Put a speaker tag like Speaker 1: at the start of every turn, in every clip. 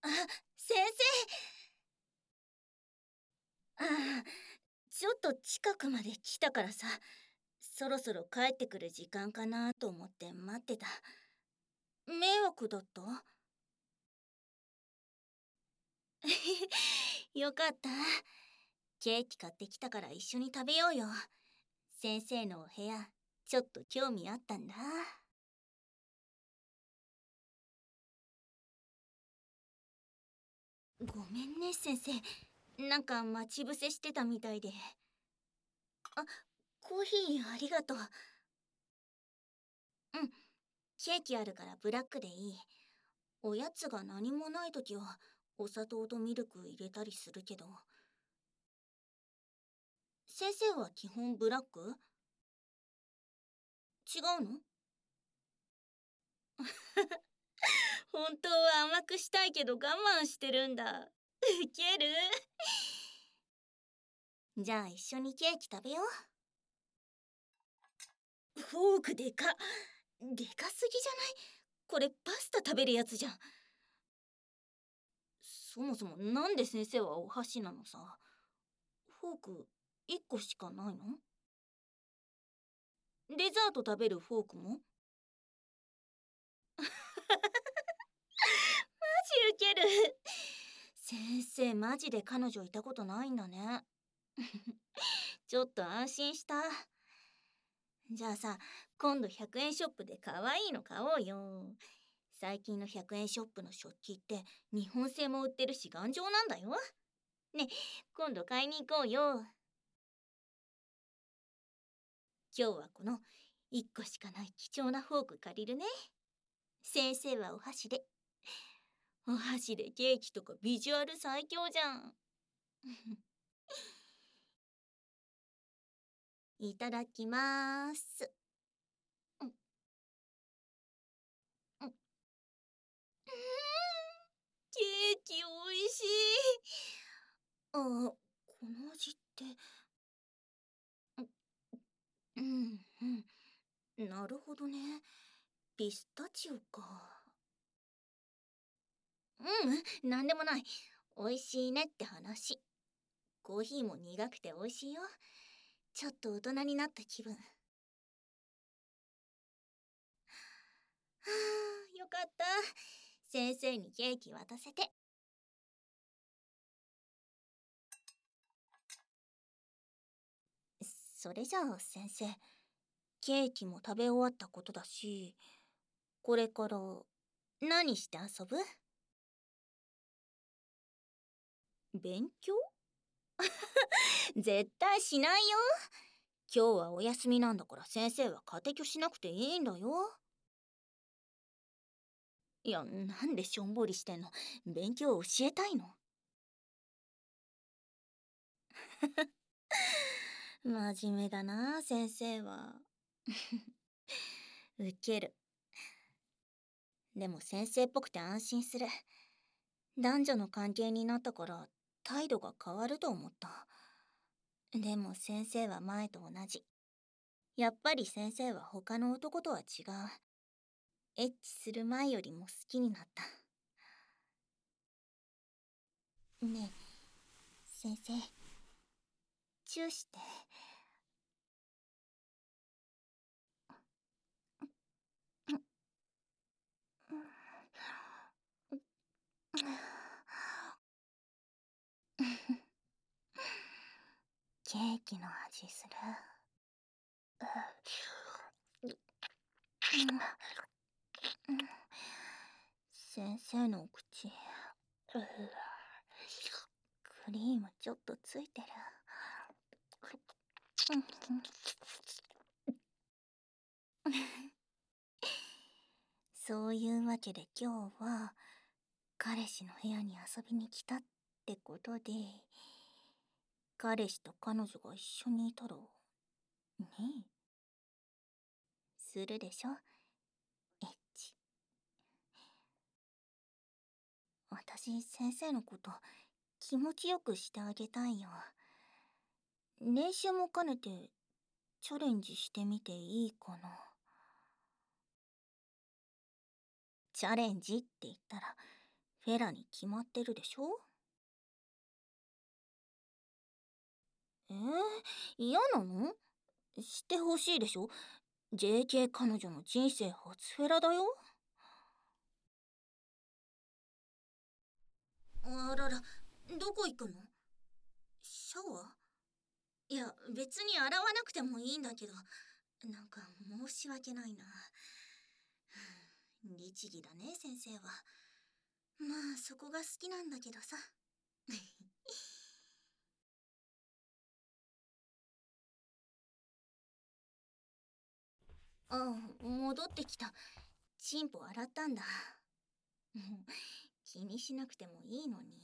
Speaker 1: あ、先生。ちょっと近くまで来たからさ、そろそろ帰ってくる時間かなと思って待ってた。迷惑だった？よかった。ケーキ買ってきたから一緒に食べようよ。先生のお部屋、ちょっと興味あったんだ。ごめんね、先生。なんか待ち伏せしてたみたいで。あ、コーヒーありがとう。うん、ケーキあるからブラックでいい。おやつが何もないときはお砂糖とミルク入れたりするけど。先生は基本ブラック？違うの？本当は甘くしたいけど我慢してるんだ。ウケる。じゃあ一緒にケーキ食べよう。フォークでかすぎじゃない？これパスタ食べるやつじゃん。そもそもなんで先生はお箸なのさ。フォーク1個しかないの？デザート食べるフォークも？マジウケる。先生マジで彼女いたことないんだね。ちょっと安心した。じゃあさ、今度100円ショップで可愛いの買おうよ。最近の100円ショップの食器って日本製も売ってるし頑丈なんだよ。ね、今度買いに行こうよ。今日はこの1個しかない貴重なフォーク借りるね。先生はお箸で。お箸でケーキとかビジュアル最強じゃん。いただきます。うんうん、ケーキおいしい。この味って、うん、うん、なるほどね。ピスタチオか。なんでもない。美味しいねって話。コーヒーも苦くて美味しいよ。ちょっと大人になった気分。はあ、よかった。先生にケーキ渡せて。それじゃあ先生、ケーキも食べ終わったことだし、これから何して遊ぶ？勉強？絶対しないよ。今日はお休みなんだから先生は家庭教しなくていいんだよ。いや、なんでしょんぼりしてんの？勉強教えたいの？真面目だな、先生は。ウケる。でも先生っぽくて安心する。男女の関係になったから態度が変わると思った。でも先生は前と同じ。やっぱり先生は他の男とは違う。エッチする前よりも好きになった。ねえ、先生、チューして。ケーキの味する。先生のお口、クリームちょっとついてる。そういうわけで今日は彼氏の部屋に遊びに来たってことで、彼氏と彼女が一緒にいたら、ねえ、するでしょ、エッチ。私、先生のこと気持ちよくしてあげたいよ。練習も兼ねてチャレンジしてみていいかな。チャレンジって言ったらフェラに決まってるでしょ。嫌なの？してほしいでしょ。 JK 彼女の人生初フェラだよ。あらら、どこ行くの？シャワー？いや、別に洗わなくてもいいんだけど、なんか申し訳ないな。律儀だね、先生は。まあ、そこが好きなんだけどさ。ああ、戻ってきた。チンポ洗ったんだ。もう気にしなくてもいいのに。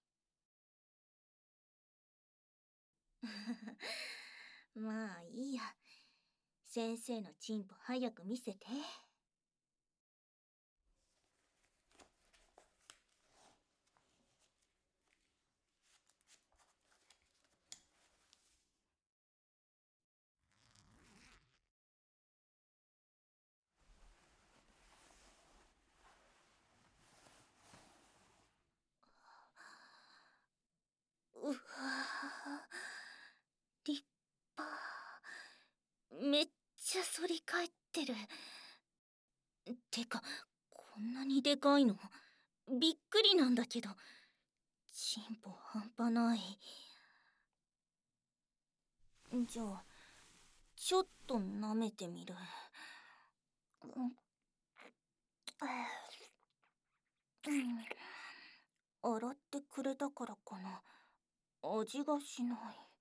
Speaker 1: まあいいや。先生のチンポ早く見せて。うわぁ、立派。めっちゃ反り返ってる。てか、こんなにでかいの？びっくりなんだけど。チンポ半端ない。じゃあ、ちょっと舐めてみる。洗ってくれたからかな。味がしない。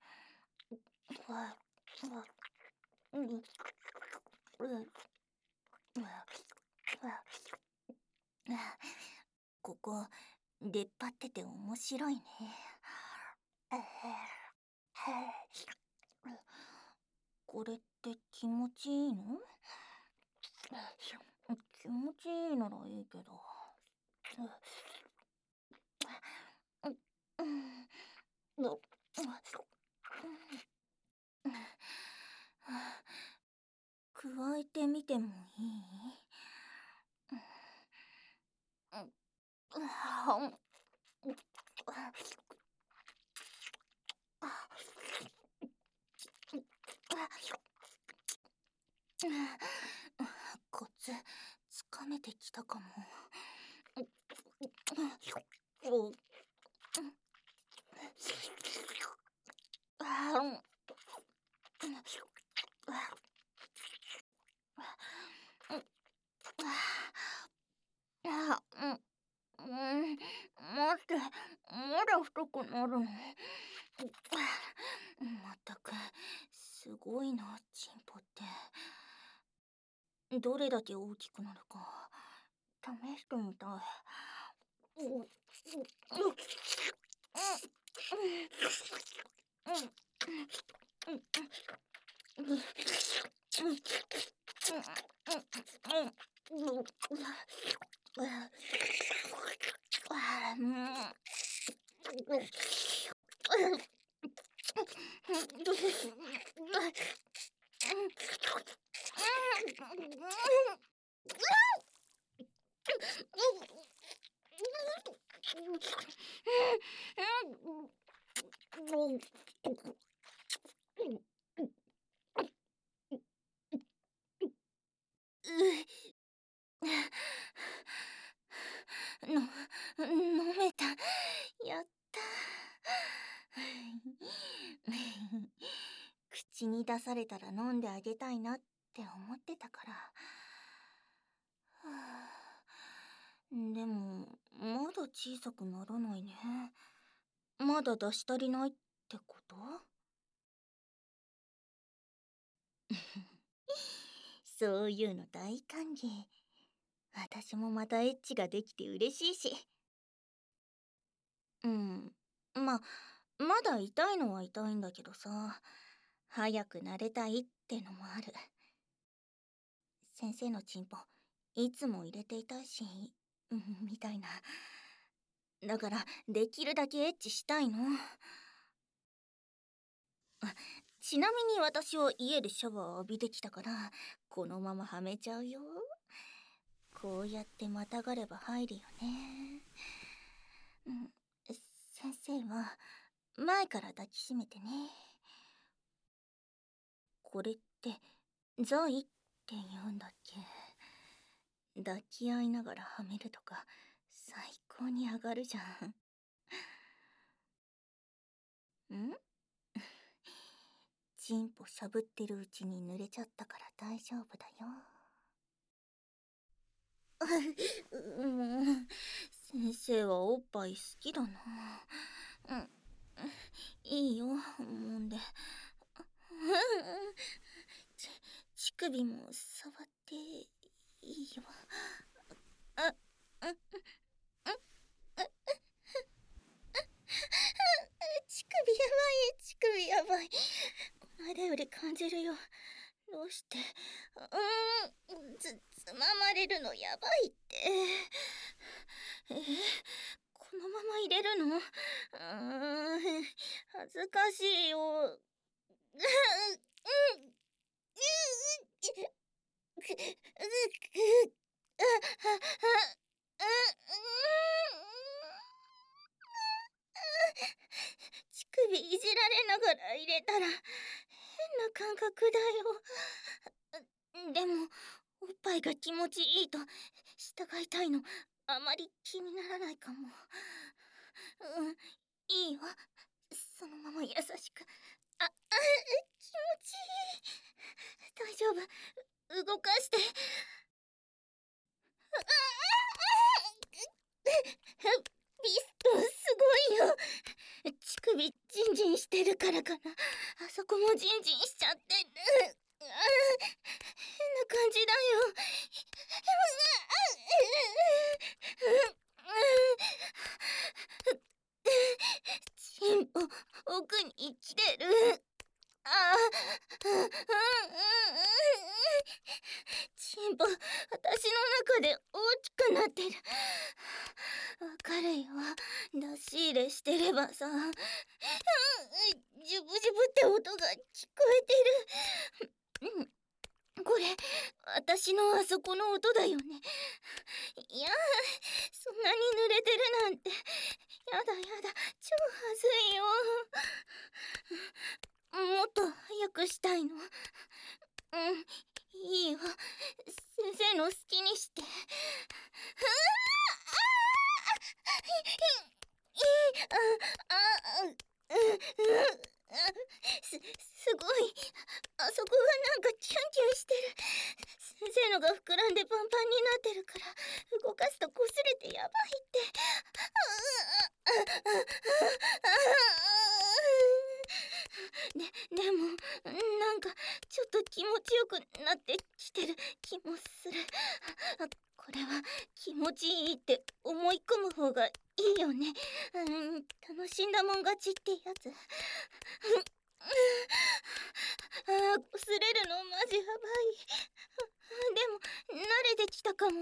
Speaker 1: ここ出っ張ってて面白いね。これって気持ちいいの？気持ちいいならいいけど。加えてみてもいい？コツつかめてきたかも。待って、まだ太くなるの？まったく、すごいな、チンポって。どれだけ大きくなるか、試してみたい。飲めた。やった口に出されたら飲んであげたいなって思ってたから。でも、まだ小さくならないね。まだ出し足りないってこと？そういうの大歓迎。私もまたエッチができて嬉しいし。うん。まだ痛いのは痛いんだけどさ、早く慣れたいってのもある。先生のチンポ、いつも入れていたいし、みたいな。だから、できるだけエッチしたいの。ちなみに私は家でシャワー浴びてきたから、このままはめちゃうよ。こうやってまたがれば入るよね。 うん、先生は前から抱きしめてね。これって財って言うんだっけ。抱き合いながらはめるとか最高に上がるじゃん。んチンポしゃぶってるうちに濡れちゃったから大丈夫だよ。もう先生はおっぱい好きだな。うん、いいよ、もんで。乳首も触っていいよ。あ、あ、乳首やばい、乳首やばい。この間より感じるよ。どうして。つままれるのやばいって。このまま入れるの？恥ずかしいよ。乳首いじられながら入れたら変な感覚だよ。でもおっぱいが気持ちいいと従いたいのあまり気にならないかも。いいよ、そのまま優しく。気持ちいい。大丈夫、動かして。ビストすごいよ。乳首ジンジンしてるからかな。あそこもジンジンしちゃってる。変な感じだよ。チンポ奥に来てる。チンポ私の中で大きくなってる。わかるよ、出し入れしてればさ。ジュブジュブって音が聞こえてる。これ私のあそこの音だよね。いや、そんなに濡れてるなんて。やだやだ、超はずいよ。もっと早くしたいの。いいよ、先生の好きにして。すごい、あそこがなんかキュンキュンしてる。先生のが膨らんでパンパンになってるから動かすと擦れてやばいって。でもなんかちょっと気持ちよくなってきてる気もする。これは気持ちいいって思い込む方がいいよね。楽しんだもん勝ちってやつ。擦れるのマジやばい。でも慣れてきたかも。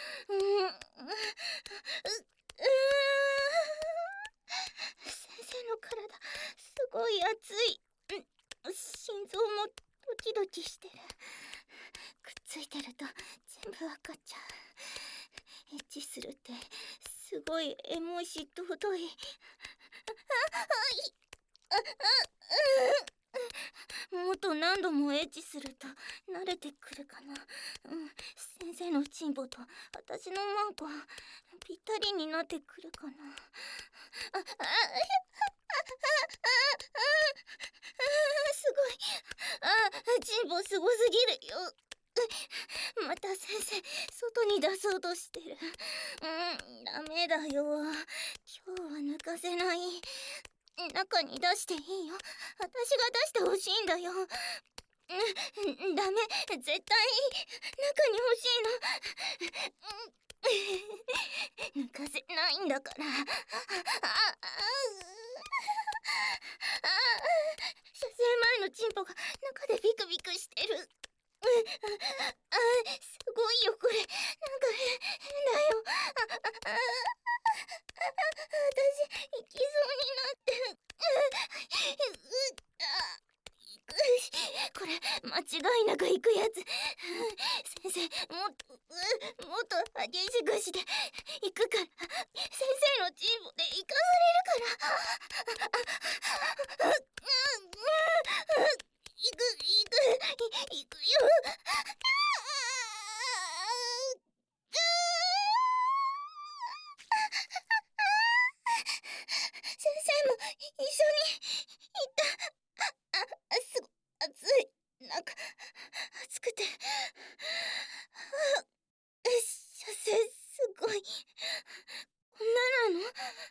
Speaker 1: 先生の体すごい熱い。心臓もドキドキしてる。くっついてると全部わかっちゃう。エッチするってすごいエモいし尊い。もっと何度もエッチすると慣れてくるかな。先生のチンポと私のマンコぴったりになってくるかな。すごい。チンポすごすぎるよ。また先生外に出そうとしてる。ダメだよ、今日は抜かせない。中に出していいよ、私が出してほしいんだよ。ダメ、絶対中に欲しいの。抜かせないんだから。射精前のチンポが中でビクビクしてる。すごいよこれ。なんか変だよ。私行きそうになってる。これ間違いなく行くやつ。先生もっと激しくして行くから。先生のチンポで行先生、すごい。こんななの？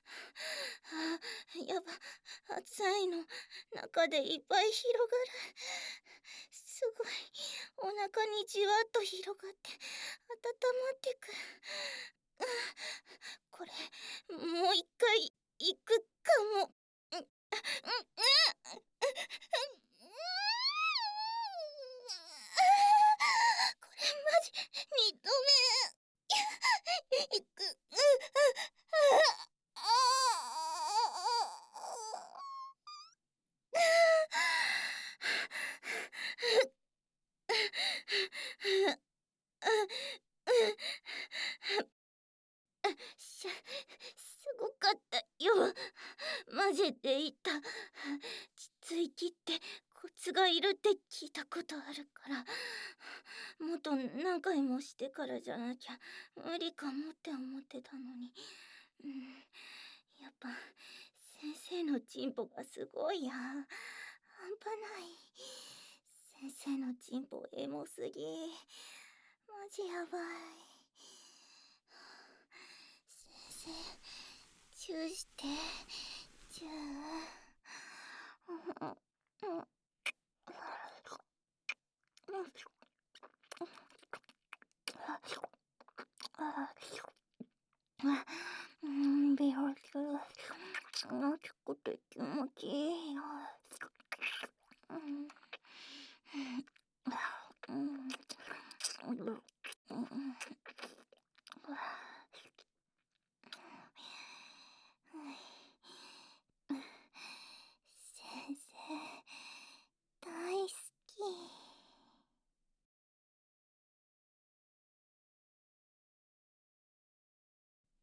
Speaker 1: やば、熱いの、中でいっぱい広がる。すごい、お腹にじわっと広がって、温まってく。これ、もう一回、行くかも。うん、うん、うん、これマジ、二度目。行く。すごかったよ。マジでいた。ついきってコツがいるって聞いたことあるから、もっと何回もしてからじゃなきゃ無理かもって思ってたのに。うん、やっぱ先生の進歩がすごいや。半端ない。先生の進歩エモすぎ。マジやばい。先生、チューして。チュー。ビアーキュー。熱くて気持ちいいよ。うん。